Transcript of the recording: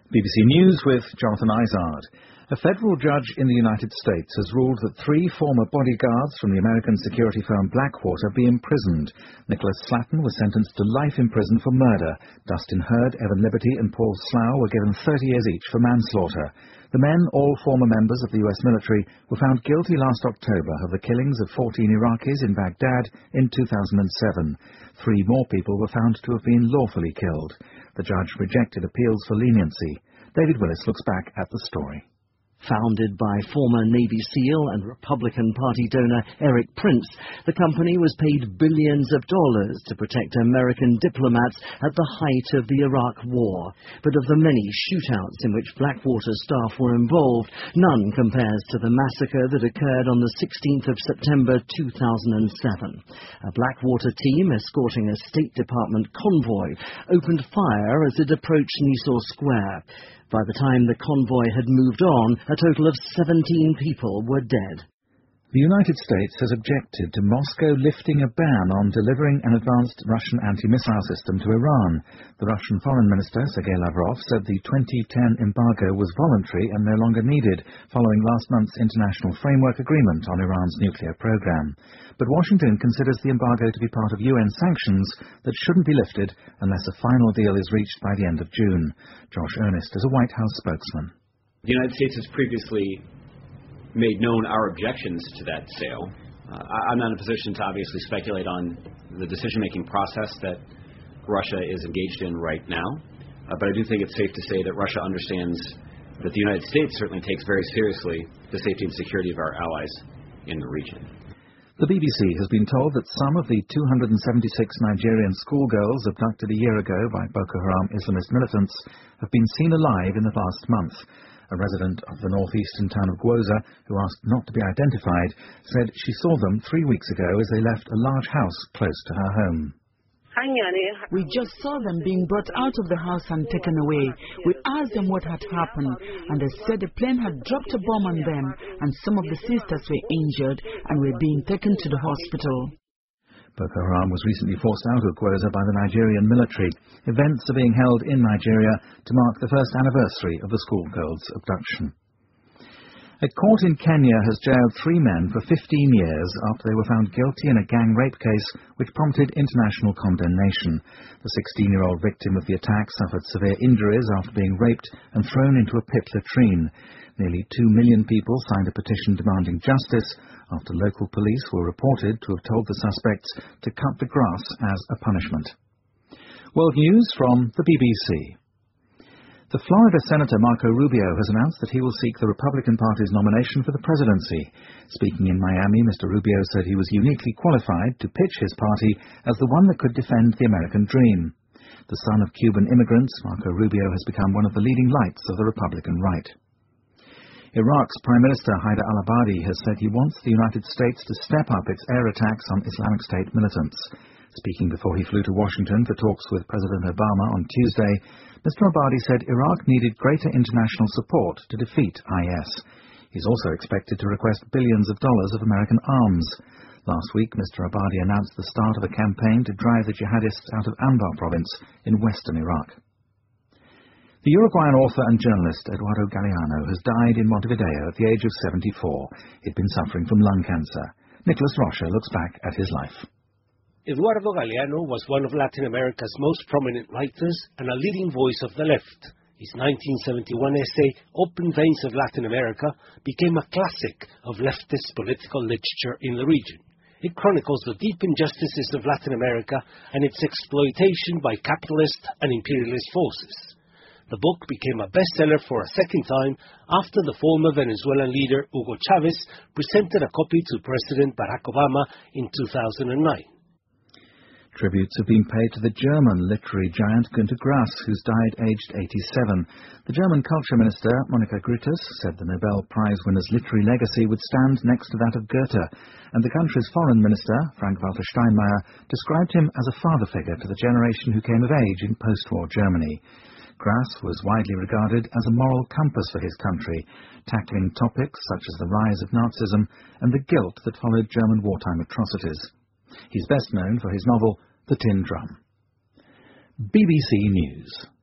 BBC News with Jonathan Izard. A federal judge in the United States has ruled that 3 former bodyguards from the American security firm Blackwater be imprisoned. Nicholas Slatton was sentenced to life in prison for murder. Dustin Hurd, Evan Liberty and Paul Slough were given 30 years each for manslaughter. The men, all former members of the US military, were found guilty last October of the killings of 14 Iraqis in Baghdad in 2007. 3 more people were found to have been lawfully killed. The judge rejected appeals for leniency. David Willis looks back at the story. Founded by former Navy SEAL and Republican Party donor Eric Prince, the company was paid billions of dollars to protect American diplomats at the height of the Iraq War. But of the many shootouts in which Blackwater staff were involved, none compares to the massacre that occurred on the 16th of September 2007. A Blackwater team escorting a State Department convoy opened fire as it approached Nisour Square. By the time the convoy had moved on, a total of 17 people were dead. The United States has objected to Moscow lifting a ban on delivering an advanced Russian anti-missile system to Iran. The Russian Foreign Minister, Sergei Lavrov, said the 2010 embargo was voluntary and no longer needed, following last month's international framework agreement on Iran's nuclear program. But Washington considers the embargo to be part of UN sanctions that shouldn't be lifted unless a final deal is reached by the end of June. Josh Earnest is a White House spokesman. The United States has previously made known our objections to that sale. I'm not in a position to obviously speculate on the decision-making process that Russia is engaged in right now, but I do think it's safe to say that Russia understands that the United States certainly takes very seriously the safety and security of our allies in the region. The BBC has been told that some of the 276 Nigerian schoolgirls abducted a year ago by Boko Haram Islamist militants have been seen alive in the last month. A resident of the northeastern town of Gwoza, who asked not to be identified, said she saw them 3 weeks ago as they left a large house close to her home. We just saw them being brought out of the house and taken away. We asked them what had happened, and they said the plane had dropped a bomb on them, and some of the sisters were injured and were being taken to the hospital. Boko Haram was recently forced out of Gwoza by the Nigerian military. Events are being held in Nigeria to mark the first anniversary of the schoolgirls' abduction. A court in Kenya has jailed 3 men for 15 years after they were found guilty in a gang rape case which prompted international condemnation. The 16-year-old victim of the attack suffered severe injuries after being raped and thrown into a pit latrine. Nearly 2 million people signed a petition demanding justice after local police were reported to have told the suspects to cut the grass as a punishment. World news from the BBC. The Florida Senator Marco Rubio has announced that he will seek the Republican Party's nomination for the presidency. Speaking in Miami, Mr. Rubio said he was uniquely qualified to pitch his party as the one that could defend the American dream. The son of Cuban immigrants, Marco Rubio has become one of the leading lights of the Republican right. Iraq's Prime Minister Haider al-Abadi has said he wants the United States to step up its air attacks on Islamic State militants. Speaking before he flew to Washington for talks with President Obama on Tuesday, Mr. Abadi said Iraq needed greater international support to defeat IS. He's also expected to request billions of dollars of American arms. Last week, Mr. Abadi announced the start of a campaign to drive the jihadists out of Anbar province in western Iraq. The Uruguayan author and journalist Eduardo Galeano has died in Montevideo at the age of 74. He'd been suffering from lung cancer. Nicholas Rocha looks back at his life. Eduardo Galeano was one of Latin America's most prominent writers and a leading voice of the left. His 1971 essay, Open Veins of Latin America, became a classic of leftist political literature in the region. It chronicles the deep injustices of Latin America and its exploitation by capitalist and imperialist forces. The book became a bestseller for a second time after the former Venezuelan leader Hugo Chavez presented a copy to President Barack Obama in 2009. Tributes have been paid to the German literary giant Günter Grass, who's died aged 87. The German culture minister, Monika Grütters, said the Nobel Prize winner's literary legacy would stand next to that of Goethe, and the country's foreign minister, Frank-Walter Steinmeier, described him as a father figure to the generation who came of age in post-war Germany. Grass was widely regarded as a moral compass for his country, tackling topics such as the rise of Nazism and the guilt that followed German wartime atrocities. He's best known for his novel The Tin Drum. BBC News.